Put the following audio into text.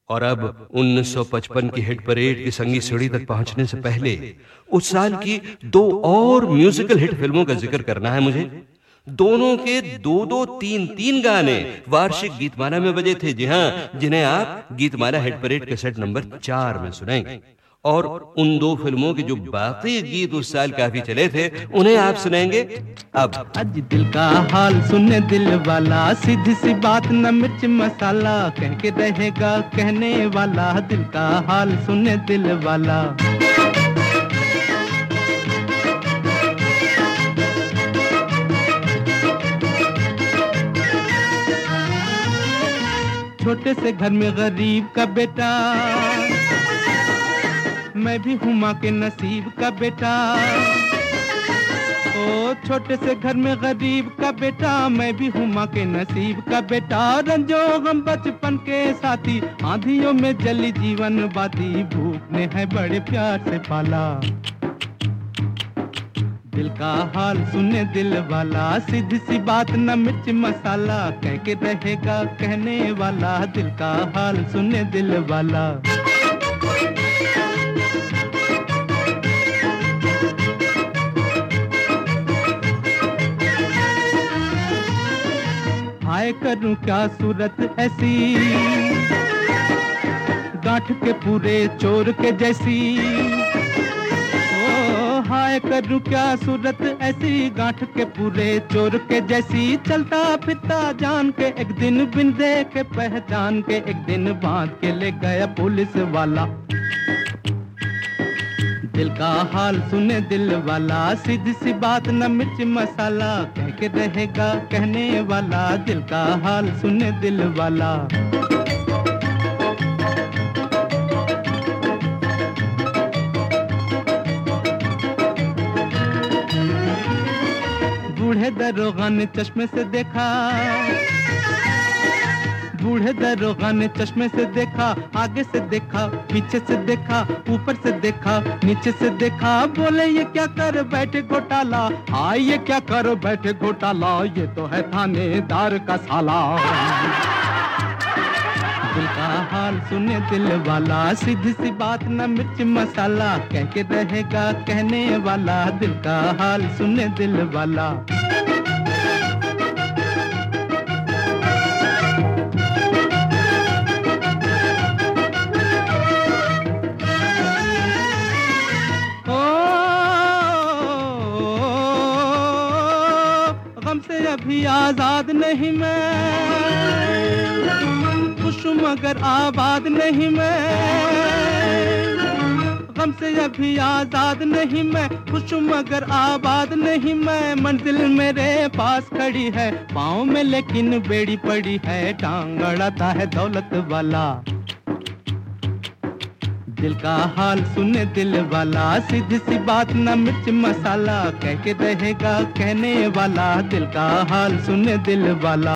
और अब 1955 की हिट परेड की संगीत सीढ़ी तक पहुंचने से पहले उस साल की दो और म्यूजिकल हिट फिल्मों का जिक्र करना है मुझे। दोनों के दो तीन तीन गाने वार्षिक गीतमाला में बजे थे, जी हां, जिन्हें आप Geetmala hit parade cassette number 4 में सुनेंगे। और उन दो फिल्मों के जो बाकी गीत उस साल काफी चले थे उन्हें आप सुनेंगे अब। आज दिल का हाल सुने दिल वाला, सीधी सी बात न मिर्च मसाला, कह के रहेगा कहने वाला, दिल का हाल सुने दिल वाला। छोटे से घर में गरीब का बेटा, मैं भी हूँ माँ के नसीब का बेटा। ओ छोटे से घर में गरीब का बेटा, मैं भी हूँ माँ के नसीब का बेटा। रंजो हम बचपन के साथी, आंधियों में जली जीवन बाती, भूख ने है बड़े प्यार से पाला। दिल का हाल सुने दिल वाला, सीधी सी बात न मिर्च मसाला, कह के रहेगा कहने वाला, दिल का हाल सुने दिल वाला। हाय करूं क्या सूरत ऐसी, गांठ के पूरे चोर के जैसी। ओ हाय करूं क्या सूरत ऐसी, गांठ के पूरे चोर के जैसी। चलता फिरता जान के एक दिन, बिन देखे पहचान के एक दिन, बांध के ले गया पुलिस वाला। दिल का हाल सुने दिल वाला, सीधी सी बात न मिर्च मसाला, कह के रहेगा कहने वाला, दिल का हाल सुने दिल वाला। बूढ़े दरोगा ने चश्मे से देखा, बूढ़े दरोगा ने चश्मे से देखा, आगे से देखा, पीछे से देखा, ऊपर से देखा, नीचे से देखा। बोले ये क्या कर बैठे घोटाला, हाँ ये क्या कर बैठे घोटाला, ये तो है थानेदार का साला। दिल का हाल सुने दिल वाला, सीधी सी बात न मिर्च मसाला, कह के रहेगा कहने वाला, दिल का हाल सुने दिल वाला। गम से अभी आजाद नहीं मैं, खुश हूँ मगर आबाद नहीं मैं। गम से अभी आजाद नहीं मैं, खुश हूँ मगर आबाद नहीं मैं। मंजिल मेरे पास खड़ी है, पाँव में लेकिन बेड़ी पड़ी है, टांग अड़ाता है दौलत वाला। दिल का हाल सुने दिल वाला, सीधी सी बात न मिर्च मसाला, कह के रहेगा कहने वाला, दिल का हाल सुने दिल वाला।